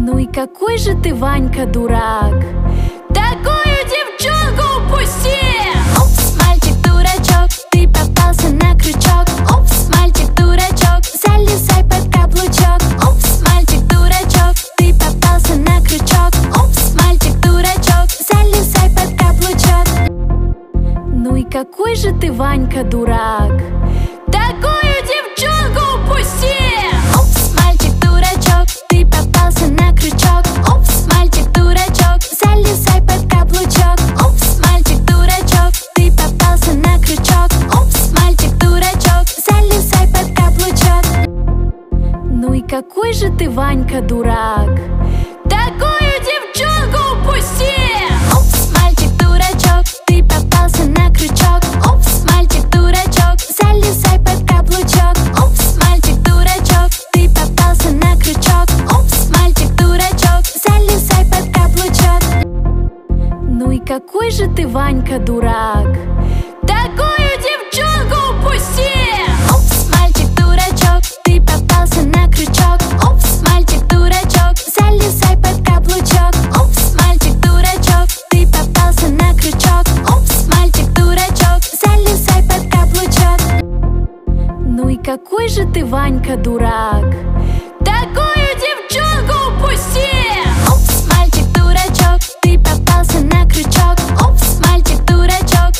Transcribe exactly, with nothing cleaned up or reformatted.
Ну и какой же ты, Ванька, дурак! Такую девчонку упустил! Упс, мальчик-дурачок, ты попался на крючок. Упс, мальчик-дурачок, залезай под каблучок. Упс, мальчик-дурачок, ты попался на крючок. Упс, мальчик-дурачок, залезай под каблучок. Ну и какой же ты, Ванька, дурак! Такую девчонку упустил! Упс, мальчик-дурачок, ты попался на крючок. Упс, мальчик-дурачок, залезай под каблучок. Упс, мальчик-дурачок, ты попался на крючок. Упс, мальчик-дурачок, залезай под каблучок. Ну и какой же ты, Ванька, дурак! Такую девчонку упустил! Упс, мальчик-дурачок, ты попался на крючок. Упс, мальчик-дурачок, залезай под каблучок. Упс, мальчик-дурачок, ты попался на крючок. Упс, мальчик-дурачок, залезай под каблучок. Ну и какой же ты, Ванька, дурак! Такую девчонку упустил! Упс, мальчик-дурачок, ты попался на крючок. Упс, мальчик-дурачок, залезай под каблучок. Упс, мальчик-дурачок, ты попался на крючок. Упс, мальчик-дурачок, залезай под каблучок. Ну и какой же ты, Ванька, дурак!